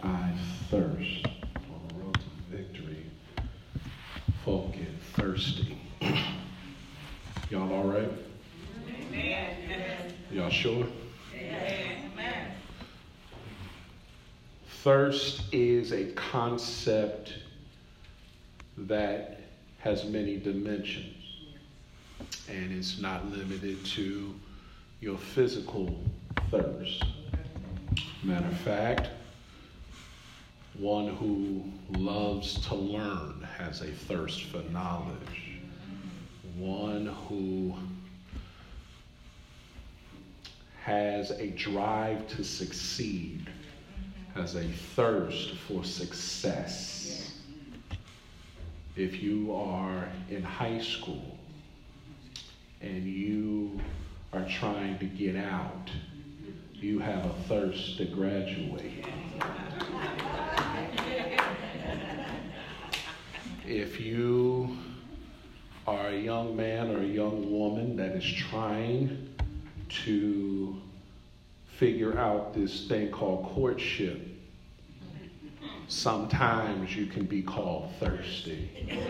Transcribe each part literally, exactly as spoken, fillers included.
I thirst. On the road to victory, folk get thirsty. Y'all all right? Amen. Y'all sure? Amen. Thirst is a concept that has many dimensions, and it's not limited to your physical thirst. Matter of fact, one who loves to learn has a thirst for knowledge. One who has a drive to succeed has a thirst for success. If you are in high school and you are trying to get out, you have a thirst to graduate. If you are a young man or a young woman that is trying to figure out this thing called courtship, sometimes you can be called thirsty.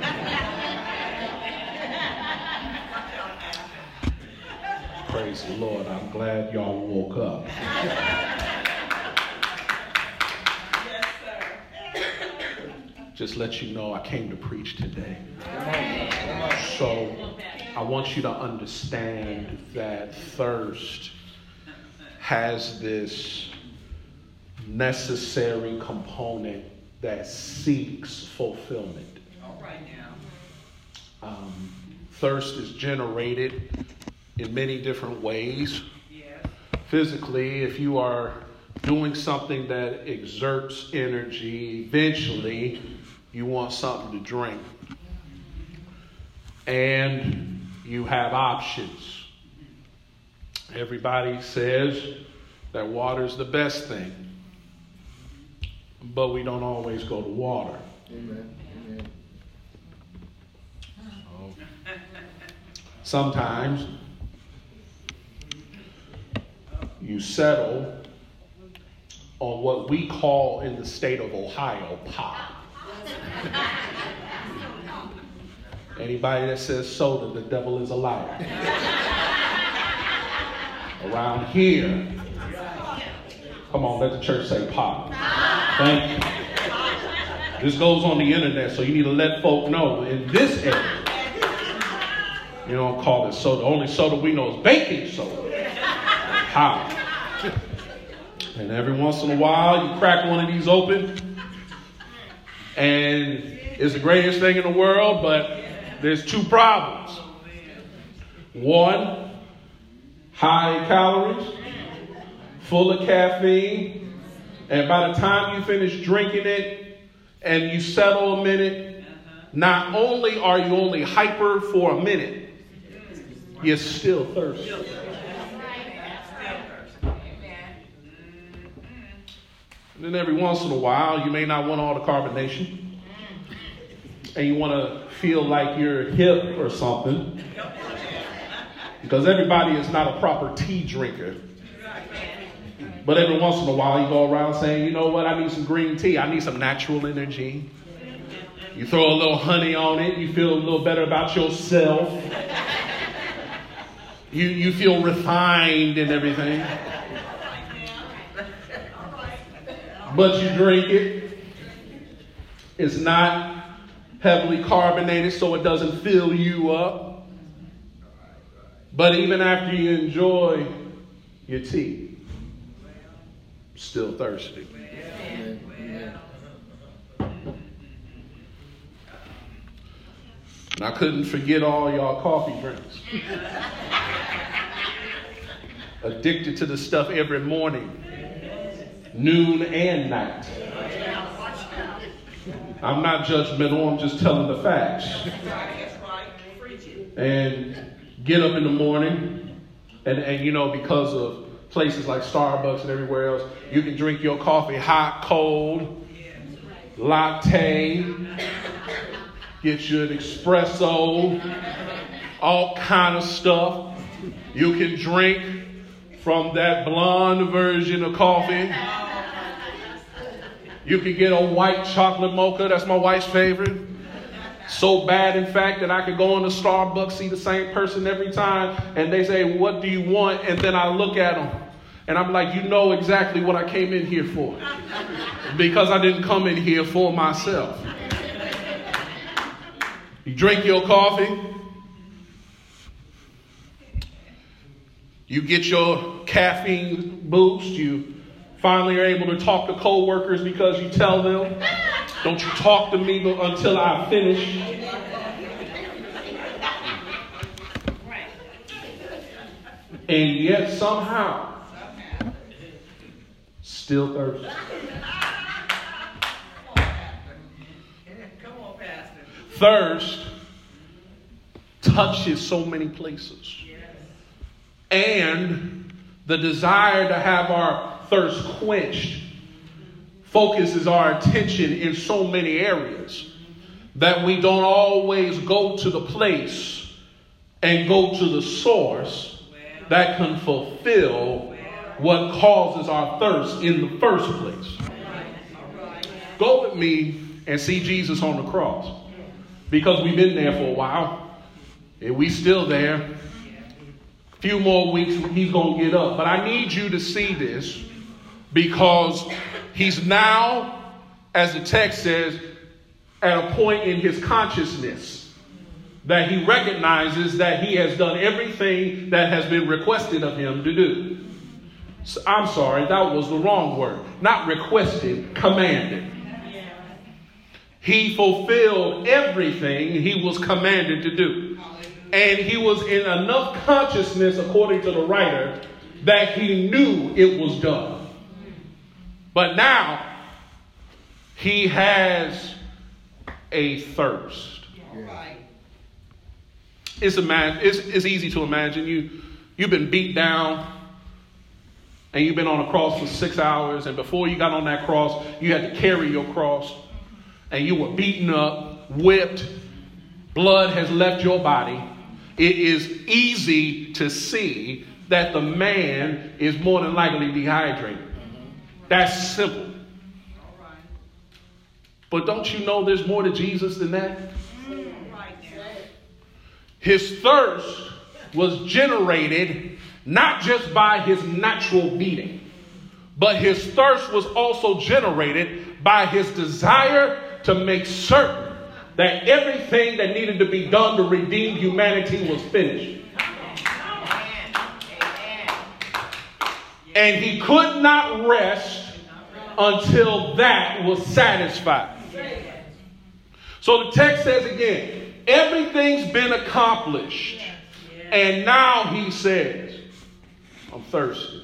Praise the Lord. I'm glad y'all woke up. Yes, sir. Just let you know I came to preach today. So I want you to understand that thirst has this necessary component that seeks fulfillment. All right now. Um, thirst is generated in many different ways. Yes. Physically, if you are doing something that exerts energy, eventually you want something to drink. And you have options. Everybody says that water is the best thing, but we don't always go to water. Amen. Amen. So, sometimes you settle on what we call in the state of Ohio pop. Anybody that says soda, the devil is a liar. Around here, come on, let the church say pop. Thank you. This goes on the internet, so you need to let folk know in this area, you don't call it soda. The only soda we know is baking soda. How? And every once in a while, you crack one of these open, and it's the greatest thing in the world, but there's two problems. One, high in calories, full of caffeine, and by the time you finish drinking it and you settle a minute, not only are you only hyper for a minute, you're still thirsty. And then every once in a while, you may not want all the carbonation, and you want to feel like you're hip or something, because everybody is not a proper tea drinker. But every once in a while, you go around saying, you know what, I need some green tea. I need some natural energy. You throw a little honey on it. You feel a little better about yourself. You, you feel refined and everything. But you drink it. It's not heavily carbonated, so it doesn't fill you up. But even after you enjoy your tea, still thirsty. And I couldn't forget all y'all coffee drinks. Addicted to the stuff every morning, noon and night. I'm not judgmental, I'm just telling the facts. And get up in the morning, and, and you know, because of places like Starbucks and everywhere else, you can drink your coffee hot, cold, latte, get you an espresso, all kind of stuff. You can drink from that blonde version of coffee You could get a white chocolate mocha. That's my wife's favorite. So bad, in fact, that I could go into Starbucks, see the same person every time, and they say, what do you want? And then I look at them, and I'm like, you know exactly what I came in here for. Because I didn't come in here for myself. You drink your coffee. You get your caffeine boost. You finally are able to talk to coworkers because you tell them, don't you talk to me until I finish. And yet somehow, still thirsty. Come on, Pastor. Thirst touches so many places. And the desire to have our thirst quenched focuses our attention in so many areas that we don't always go to the place and go to the source that can fulfill what causes our thirst in the first place. Go with me and see Jesus on the cross, because we've been there for a while and we still there. Few more weeks, he's going to get up. But I need you to see this, because he's now, as the text says, at a point in his consciousness that he recognizes that he has done everything that has been requested of him to do. So, I'm sorry, that was the wrong word. Not requested, commanded. He fulfilled everything he was commanded to do. And he was in enough consciousness, according to the writer, that he knew it was done. But now he has a thirst. It's, imagine, it's, it's easy to imagine. You, you've been beat down and you've been on a cross for six hours. And before you got on that cross, you had to carry your cross. And you were beaten up, whipped. Blood has left your body. It is easy to see that the man is more than likely dehydrated. That's simple. But don't you know there's more to Jesus than that? His thirst was generated not just by his natural beating, but his thirst was also generated by his desire to make certain that everything that needed to be done to redeem humanity was finished. And he could not rest until that was satisfied. So the text says again, everything's been accomplished. And now he says, I'm thirsty.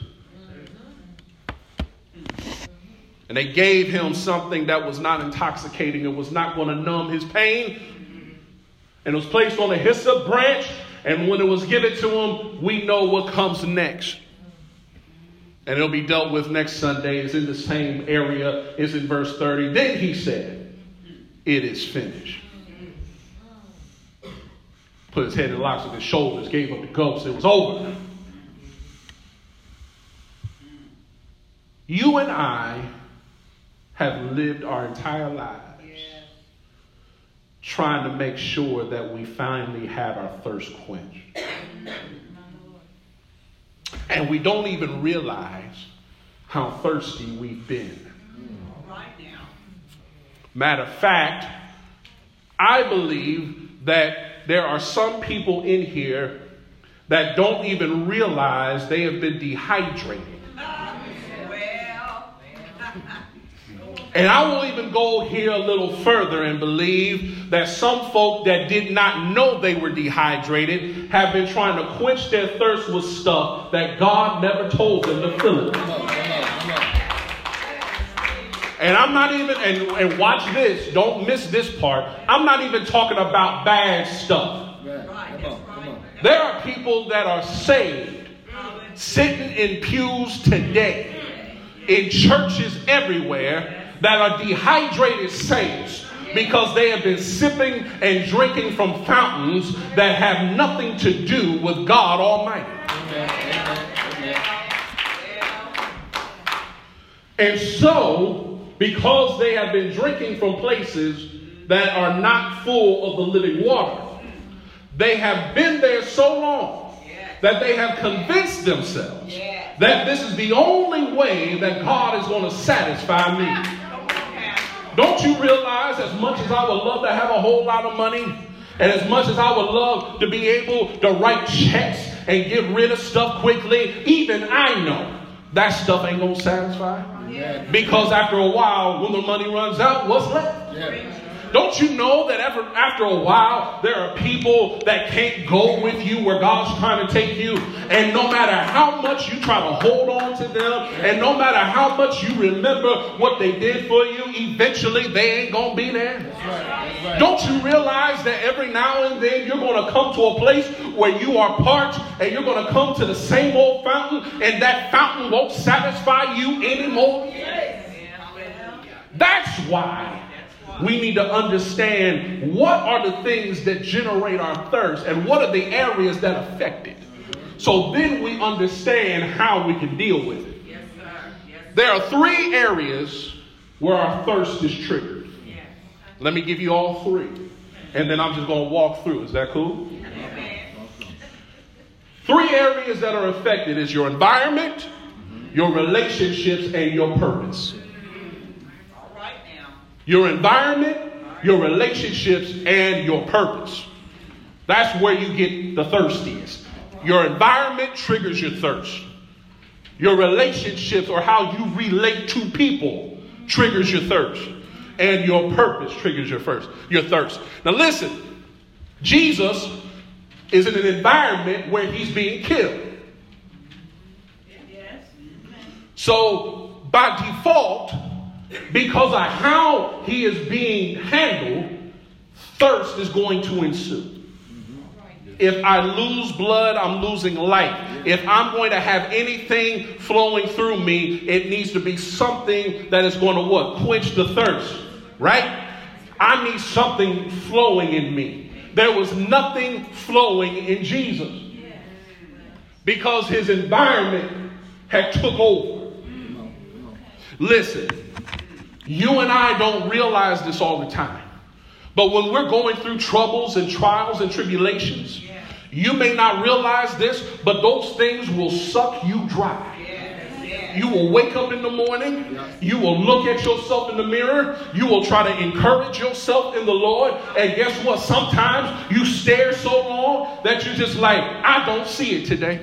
And they gave him something that was not intoxicating. It was not going to numb his pain. And it was placed on a hyssop branch. And when it was given to him, we know what comes next. And it'll be dealt with next Sunday. It's in the same area. It's in verse thirty. Then he said, it is finished. Put his head in the locks of his shoulders, gave up the ghost. It was over. You and I have lived our entire lives trying to make sure that we finally have our thirst quenched. And we don't even realize how thirsty we've been. Matter of fact, I believe that there are some people in here that don't even realize they have been dehydrated. And I will even go here a little further and believe that some folk that did not know they were dehydrated have been trying to quench their thirst with stuff that God never told them to fill it. And I'm not even, and, and watch this, don't miss this part. I'm not even talking about bad stuff. There are people that are saved, sitting in pews today, in churches everywhere, that are dehydrated saints because they have been sipping and drinking from fountains that have nothing to do with God Almighty. And so because they have been drinking from places that are not full of the living water. They have been there so long that they have convinced themselves that this is the only way that God is going to satisfy me. Don't you realize, as much as I would love to have a whole lot of money, and as much as I would love to be able to write checks and get rid of stuff quickly, even I know that stuff ain't going to satisfy. Yeah. Because after a while, when the money runs out, what's left? Yeah. Don't you know that after, after a while, there are people that can't go with you where God's trying to take you? And no matter how much you try to hold on to them, and no matter how much you remember what they did for you, eventually they ain't going to be there. That's right. That's right. Don't you realize that every now and then you're going to come to a place where you are parched, and you're going to come to the same old fountain, and that fountain won't satisfy you anymore? That's why we need to understand what are the things that generate our thirst and what are the areas that affect it. So then we understand how we can deal with it. Yes, sir. Yes, sir. There are three areas where our thirst is triggered. Yes. Let me give you all three. And then I'm just going to walk through. Is that cool? Amen. Three areas that are affected is your environment, your relationships, and your purpose. Your environment, your relationships, and your purpose. That's where you get the thirstiest. Your environment triggers your thirst. Your relationships, or how you relate to people, triggers your thirst. And your purpose triggers your first, your thirst. Now listen, Jesus is in an environment where he's being killed. So by default, because of how he is being handled, thirst is going to ensue. If I lose blood, I'm losing life. If I'm going to have anything flowing through me, it needs to be something that is going to what? Quench the thirst, right? I need something flowing in me. There was nothing flowing in Jesus because his environment had took over. Listen. You and I don't realize this all the time. But when we're going through troubles and trials and tribulations, yeah. you may not realize this, but those things will suck you dry. Yeah. Yeah. You will wake up in the morning. Yeah. You will look at yourself in the mirror. You will try to encourage yourself in the Lord. And guess what? Sometimes you stare so long that you're just like, I don't see it today.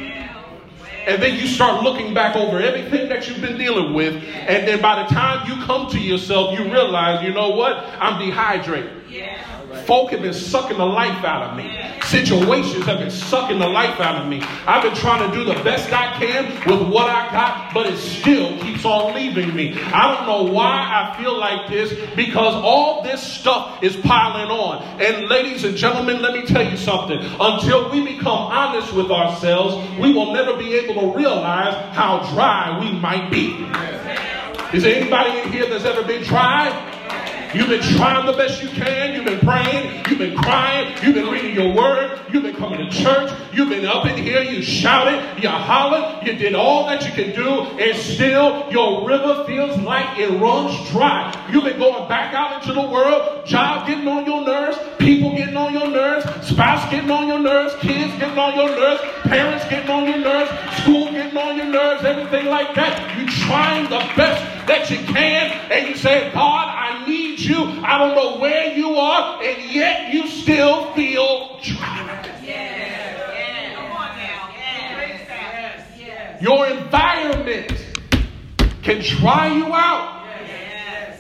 And then you start looking back over everything that you've been dealing with. And then by the time you come to yourself, you realize, you know what? I'm dehydrated. Yeah. Folk have been sucking the life out of me. Yeah. Situations have been sucking the life out of me. I've been trying to do the best I can with what I got, but it still keeps on leaving me. I don't know why I feel like this, because all this stuff is piling on. And ladies and gentlemen, let me tell you something. Until we become honest with ourselves, we will never be able to realize how dry we might be. Is there anybody in here that's ever been dry? You've been trying the best you can. You've been praying. You've been crying. You've been reading your word. You've been coming to church. You've been up in here. You shouted. You hollered. You did all that you can do. And still your river feels like it runs dry. You've been going back out into the world. Job getting on your nerves. People getting on your nerves. Spouse getting on your nerves. Kids getting on your nerves. Parents getting on your nerves. School getting on your nerves. Everything like that. You're trying the best that you can. And you say, God, I need you. I don't know where you are, and yet you still feel dry. Yes, yes. Come on now. Yes, yes, yes. Your environment can dry you out. Yes.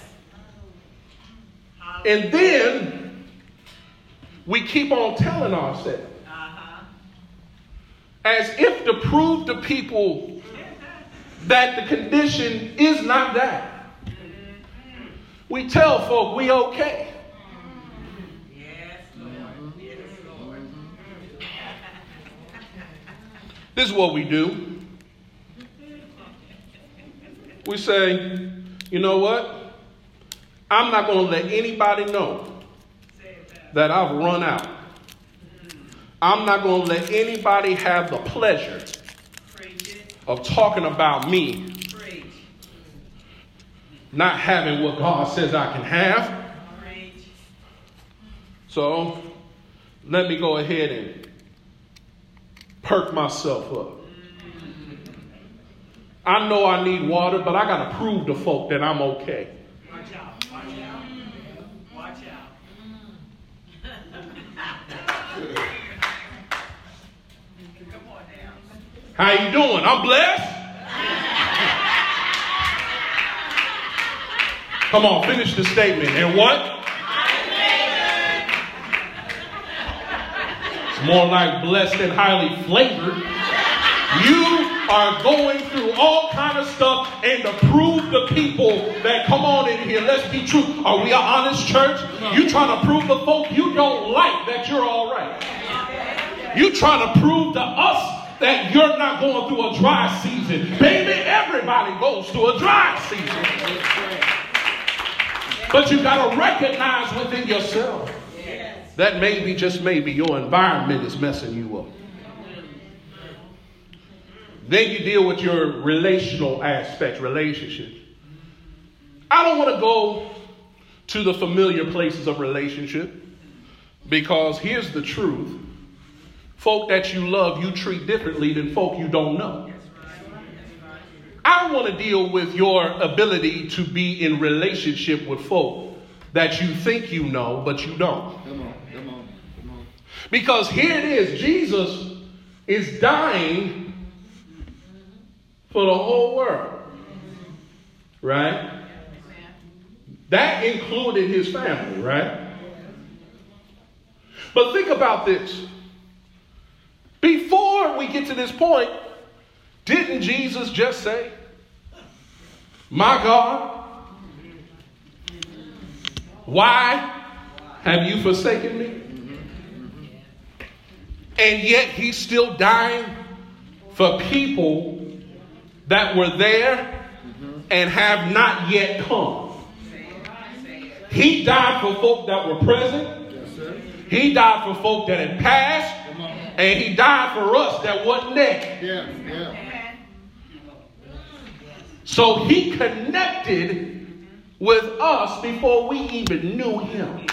And then we keep on telling ourselves, uh-huh. as if to prove to people that the condition is not that. We tell folk we okay. Yes, Lord. Yes, Lord. This is what we do. We say, you know what? I'm not going to let anybody know that I've run out. I'm not going to let anybody have the pleasure of talking about me not having what God says I can have. So let me go ahead and perk myself up. I know I need water, but I got to prove to folk that I'm okay. Watch out. Watch out. Watch out. Come on now. How you doing? I'm blessed. Come on, finish the statement. And what? It's more like blessed and highly flavored. You are going through all kind of stuff, and to prove the people that come on in here, let's be true. Are we an honest church? You trying to prove the folk you don't like that you're all right. You trying to prove to us that you're not going through a dry season. Baby, everybody goes through a dry season. But you got to recognize within yourself that maybe, just maybe, your environment is messing you up. Then you deal with your relational aspects, relationships. I don't want to go to the familiar places of relationship, because here's the truth. Folk that you love, you treat differently than folk you don't know. I don't want to deal with your ability to be in relationship with folk that you think you know, but you don't. Come on, come on, come on. Because here it is, Jesus is dying for the whole world, right? That included his family, right? But think about this. Before we get to this point, didn't Jesus just say, my God, why have you forsaken me? And yet he's still dying for people that were there and have not yet come. He died for folk that were present. Yes, sir. He died for folk that had passed. And he died for us that wasn't there. Yeah, yeah. So he connected with us before we even knew him.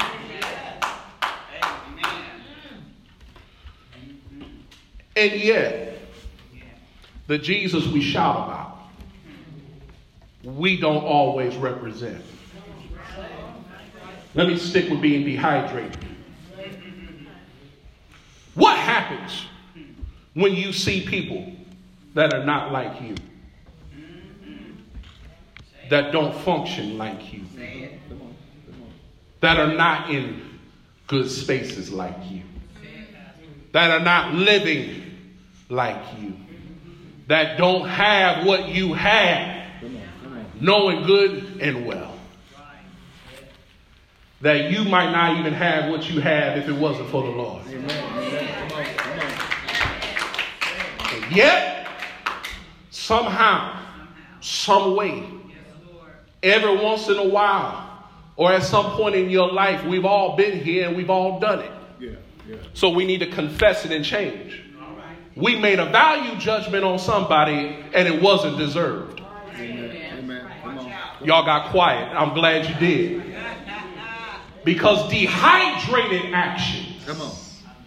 And yet, the Jesus we shout about, we don't always represent. Let me stick with being dehydrated. What happens when you see people that are not like you? That don't function like you? That are not in good spaces like you? That are not living like you? That don't have what you have, knowing good and well? That you might not even have what you have if it wasn't for the Lord. And yet, somehow, some way, every once in a while, or at some point in your life, we've all been here and we've all done it. Yeah, yeah. So we need to confess it and change. We made a value judgment on somebody and it wasn't deserved. Amen. Amen. Come on. Y'all got quiet. I'm glad you did. Because dehydrated actions, Come on.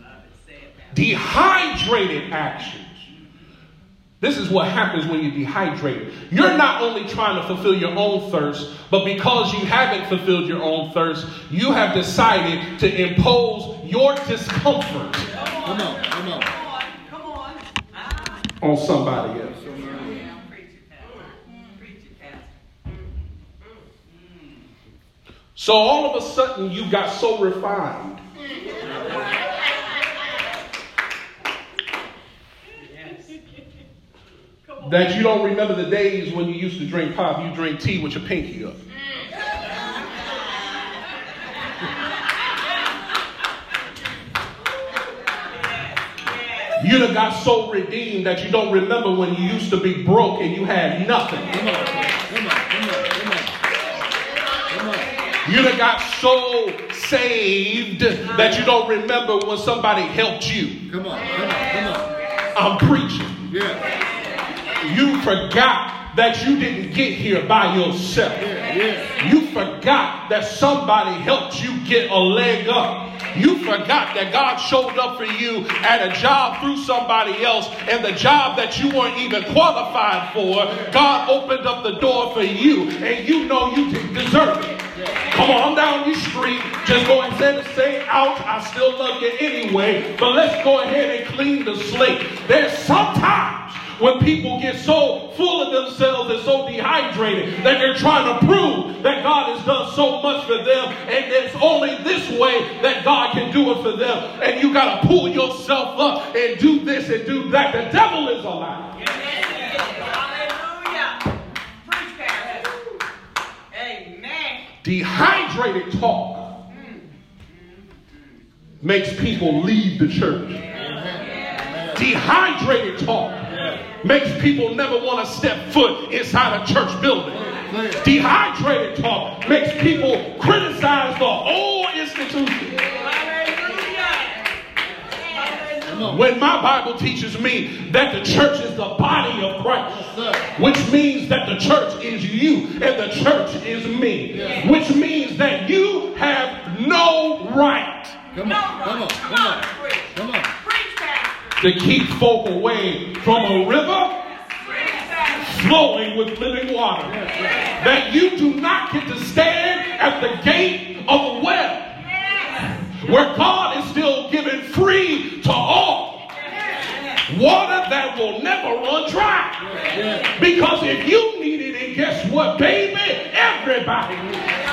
dehydrated actions, this is what happens when you're dehydrated. You're not only trying to fulfill your own thirst, but because you haven't fulfilled your own thirst, you have decided to impose your discomfort Come on. Come on. Come on. on somebody else. So all of a sudden you got so refined that you don't remember the days when you used to drink pop. You drink tea with your pinky up. You done got so redeemed that you don't remember when you used to be broke and you had nothing. Come on. Come on. Come on. Come on. Come on. You done got so saved that you don't remember when somebody helped you. Come on. Come on. Come on. I'm preaching. Yeah. You forgot that you didn't get here by yourself. You forgot that somebody helped you get a leg up. You forgot that God showed up for you at a job through somebody else, and the job that you weren't even qualified for, God opened up the door for you, and you know you didn't deserve it. Come on down your street, just go ahead and say, ouch, I still love you anyway, but let's go ahead and clean the slate. There's sometimes when people get so full of themselves and so dehydrated that they're trying to prove that God has done so much for them, and it's only this way that God can do it for them, and you got to pull yourself up and do this and do that. The devil is a liar. Hallelujah. Preach, Pastor. Amen. Dehydrated talk makes people leave the church. Dehydrated talk makes people never want to step foot inside a church building. Dehydrated talk makes people criticize the whole institution. When my Bible teaches me that the church is the body of Christ, which means that the church is you and the church is me, which means that you have no right Come on, come on, come on, come on. to keep folk away from a river flowing with living water. That you do not get to stand at the gate of the well, where God is still giving free to all water that will never run dry. Because if you need it, and guess what, baby? Everybody needs it.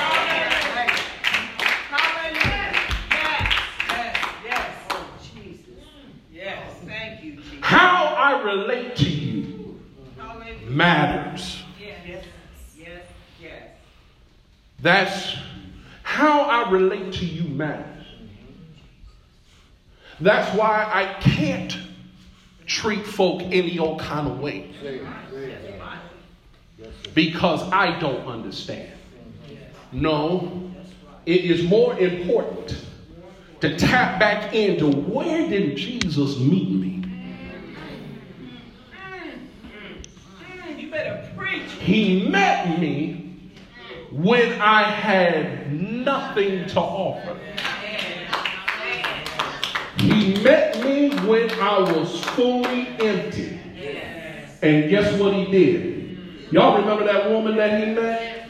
How I relate to you matters. Yes, yes, yes. That's how I relate to you matters. That's why I can't treat folk any old kind of way. Because I don't understand. No, it is more important to tap back into where did Jesus meet me? He met me when I had nothing to offer. He met me when I was fully empty. And guess what he did? Y'all remember that woman that he met?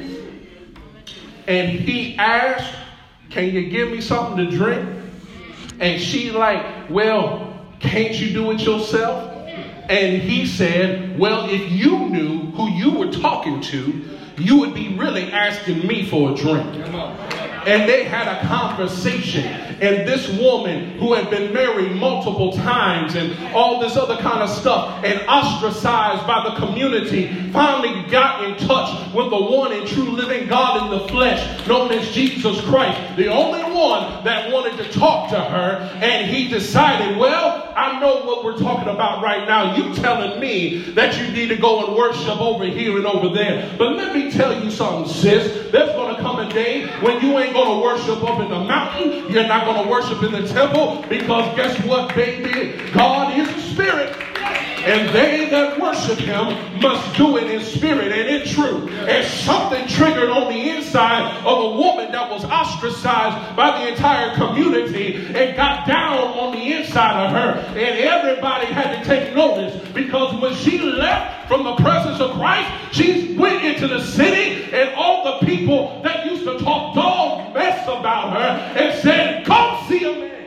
And he asked, can you give me something to drink? And she like, well, can't you do it yourself? And he said, well, if you knew who you were talking to, you would be really asking me for a drink. And they had a conversation. And this woman who had been married multiple times and all this other kind of stuff and ostracized by the community finally got in touch with the one and true living God in the flesh known as Jesus Christ, the only one that wanted to talk to her. And he decided, well, I know what we're talking about right now. You telling me that you need to go and worship over here and over there. But let me tell you something, sis. There's going to come a day when you ain't going to worship up in the mountain. You're not going to worship in the temple, because guess what, baby? God is a spirit. And they that worship him must do it in spirit and in truth. And something triggered on the inside of a woman that was ostracized by the entire community and got down on the inside of her. And everybody had to take notice, because when she left from the presence of Christ, she went into the city, and all the people that used to talk dog mess about her and said, come see a man.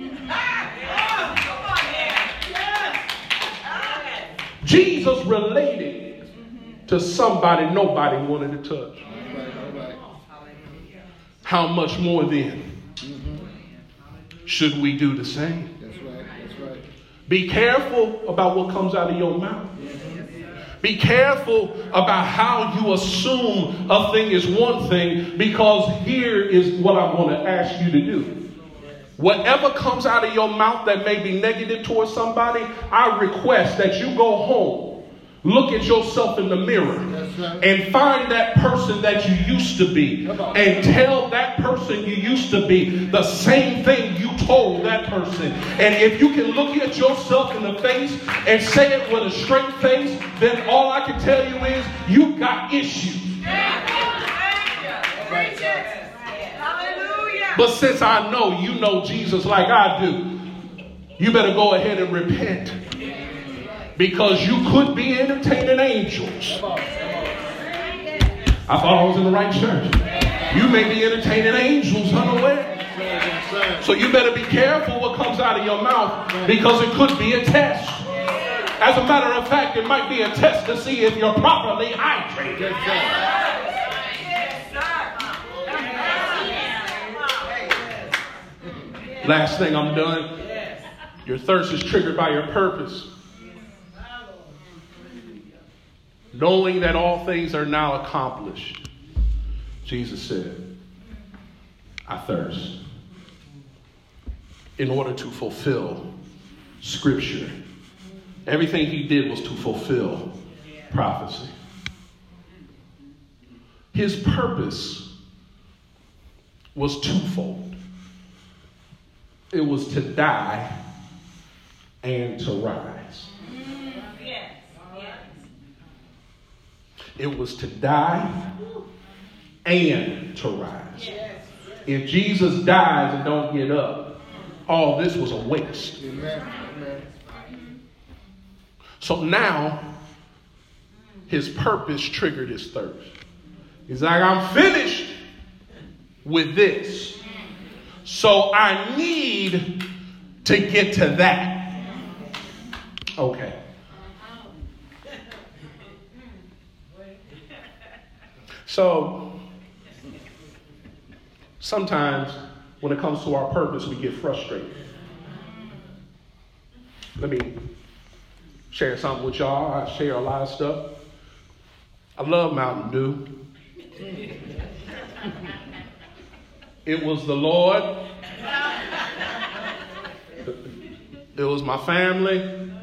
Jesus related to somebody nobody wanted to touch. How much more then should we do the same? That's right. That's right. Be careful about what comes out of your mouth. Be careful about how you assume a thing is one thing, because here is what I want to ask you to do. Whatever comes out of your mouth that may be negative towards somebody, I request that you go home look at yourself in the mirror and find that person that you used to be and tell that person you used to be the same thing you told that person. And if you can look at yourself in the face and say it with a straight face, then all I can tell you is you got issues. But since I know you know Jesus like I do, you better go ahead and repent. Because you could be entertaining angels. I thought I was in the right church. You may be entertaining angels unaware. So you better be careful what comes out of your mouth, because it could be a test. As a matter of fact, it might be a test to see if you're properly hydrated. Last thing I'm done. Your thirst is triggered by your purpose. Knowing that all things are now accomplished, Jesus said, I thirst. In order to fulfill Scripture. Everything he did was to fulfill prophecy. His purpose was twofold. It was to die and to rise. It was to die and to rise. If Jesus dies and don't get up, all this was a waste. So now, his purpose triggered his thirst. He's like, I'm finished with this. So I need to get to that. Okay. So, sometimes when it comes to our purpose, we get frustrated. Let me share something with y'all. I share a lot of stuff. I love Mountain Dew. It was the Lord. It was my family.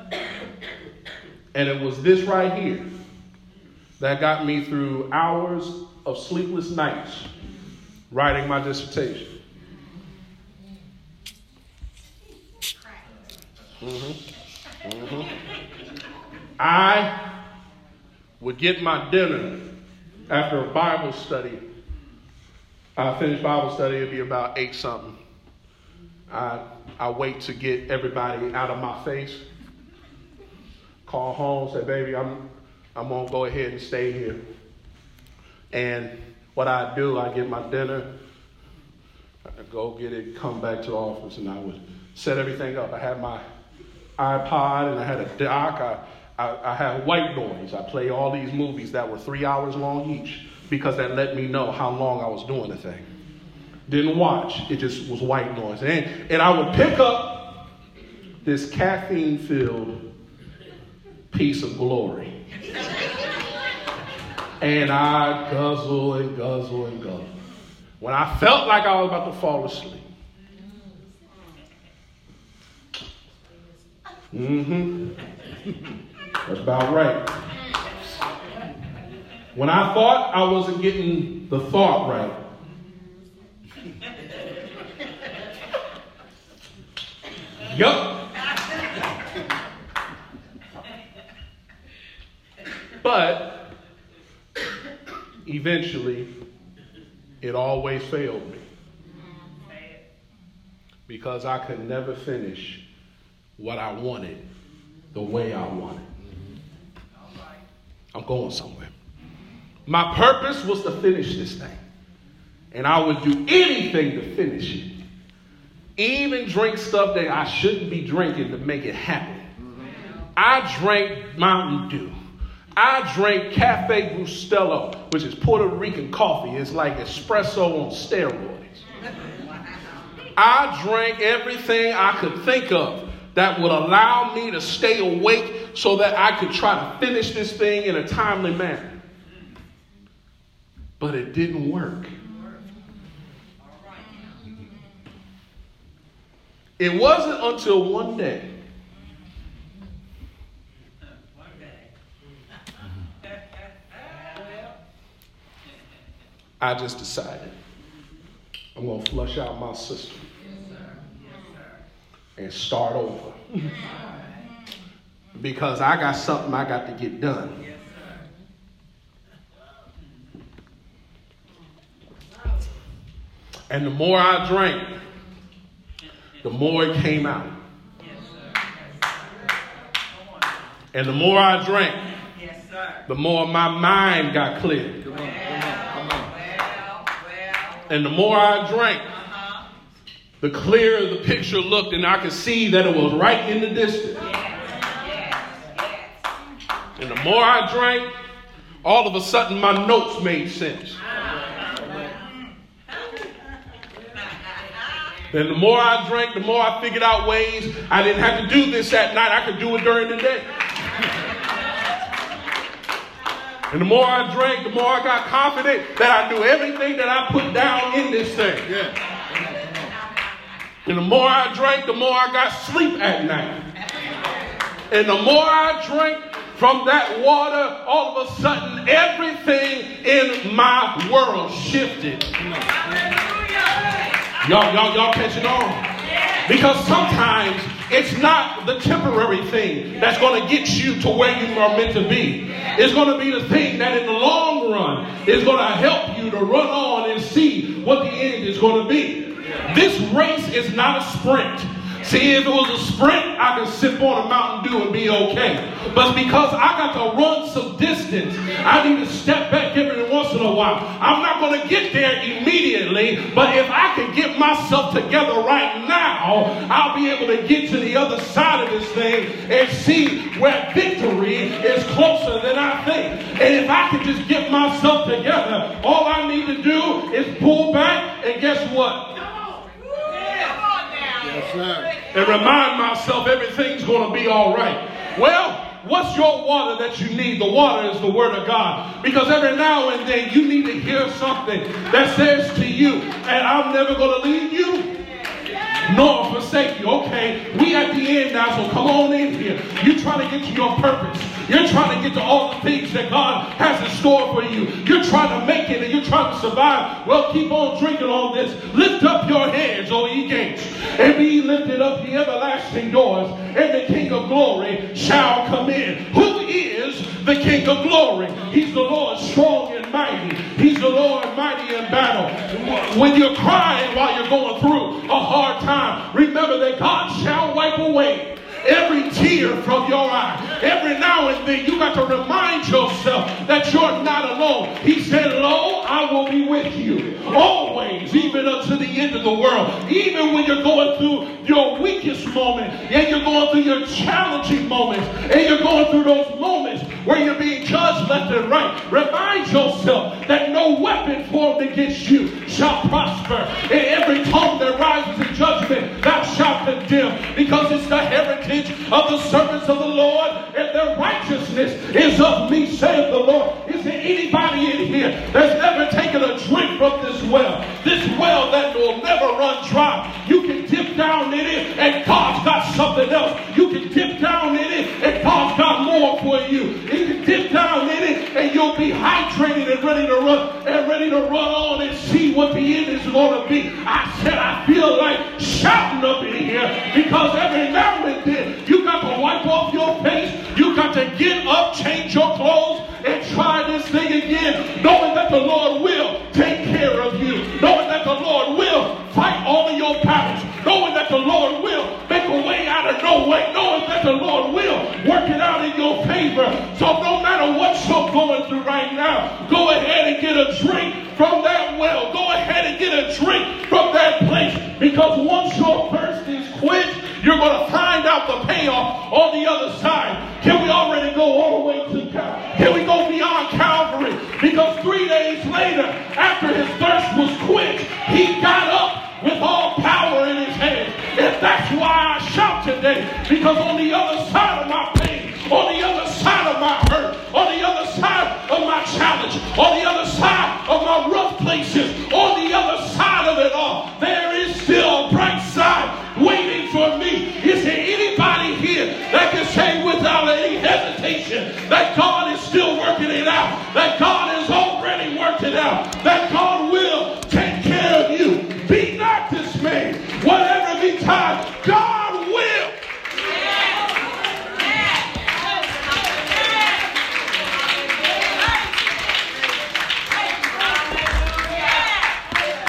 And it was this right here that got me through hours of sleepless nights writing my dissertation. Mm-hmm. Mm-hmm. I would get my dinner after a Bible study. I finished Bible study, it'd be about eight something. I I wait to get everybody out of my face. Call home, say, baby, I'm I'm gonna go ahead and stay here. And what I do, I get my dinner, I go get it, come back to the office, and I would set everything up. I had my iPod and I had a dock. I, I, I had white noise. I play all these movies that were three hours long each because that let me know how long I was doing the thing. Didn't watch. It just was white noise. And, and I would pick up this caffeine-filled piece of glory. And I guzzle and guzzle and guzzle. When I felt like I was about to fall asleep. Mm-hmm. That's about right. When I thought I wasn't getting the thought right, yup. But eventually, it always failed me. Because I could never finish what I wanted the way I wanted. I'm going somewhere. My purpose was to finish this thing. And I would do anything to finish it. Even drink stuff that I shouldn't be drinking to make it happen. I drank Mountain Dew. I drank Cafe Bustelo, which is Puerto Rican coffee. It's like espresso on steroids. I drank everything I could think of that would allow me to stay awake so that I could try to finish this thing in a timely manner. But it didn't work. It wasn't until one day I just decided I'm going to flush out my system and start over. Because I got something I got to get done. And the more I drank, the more it came out. And the more I drank, the more my mind got clear. And the more I drank, the clearer the picture looked, and I could see that it was right in the distance. And the more I drank, all of a sudden my notes made sense. And the more I drank, the more I figured out ways I didn't have to do this at night. I could do it during the day. And the more I drank, the more I got confident that I knew everything that I put down in this thing. Yeah. And the more I drank, the more I got sleep at night. And the more I drank from that water, all of a sudden, everything in my world shifted. Y'all, y'all, y'all catching on? Because sometimes it's not the temporary thing that's going to get you to where you are meant to be. It's going to be the thing that in the long run is going to help you to run on and see what the end is going to be. This race is not a sprint. See, if it was a sprint, I could sip on a Mountain Dew and be okay. But because I got to run some distance, I need to step back every once in a while. I'm not going to get there immediately, but if I can get myself together right now, I'll be able to get to the other side of this thing and see where victory is closer than I think. And if I can just get myself together, all I need to do is pull back, and guess what? Yes, sir. And remind myself everything's going to be all right. Well, what's your water that you need? The water is the word of God. Because every now and then you need to hear something that says to you, and I'm never going to leave you nor forsake you. Okay, we at the end now, so come on in here. You're trying to get to your purpose. You're trying to get to all the things that God has in store for you. You're trying to make it and you're trying to survive. Well, keep on drinking on this. Lift up your heads, O ye gates, and be ye lifted up the everlasting doors, and the King of glory shall come in. Who is the King of glory? He's the Lord strong and mighty. He's the Lord mighty in battle. When you're crying while you're going through a hard time, remember that God shall wipe away every tear from your eye. Every now and then you got to remind yourself that you're not alone. He said, lo, I will be with you always, even unto the end of the world. Even when you're going through your weakest moment, and you're going through your challenging moments, and you're going through those moments where you're being judged left and right, remind yourself that no weapon formed against you shall prosper, and every tongue that rises in judgment thou shalt condemn, because it's the heritage of the servants of the Lord, and their righteousness is of me, saith the Lord. Is there anybody in here that's never taken a drink from this well? This well that will never run dry. You can dip down in it and God's got something else. You can dip down in it and God's got more for you. You can dip down in it and you'll be hydrated and ready to run and ready to run on and see what the end is going to be. I said I feel like shouting up in here, because every now and then you got to wipe off your face. You got to get up, change your clothes, and try this thing again, knowing that the Lord will take care of you, knowing that the Lord will fight all of your battles, knowing that the Lord will make a way out of no way, knowing that the Lord will work it out in your favor. So no matter what you're going through right now, go ahead and get a drink from that well. Go ahead and get a drink from that place, because once your thirst is quenched, you're going to find out the payoff on the other side. Can we already go all the way to Calvary? Can we go beyond Calvary? Because three days later, after his thirst was quenched, he got up with all power in his hand. And that's why I shout today, because on the other side of my pain, on the other side of my hurt, on the other side of my challenge, on the other side of my rough places, on the other side of it all, there is still a bright side waiting for me. Is there anybody here that can say without any hesitation that God is still working it out, that God has already worked it out, that God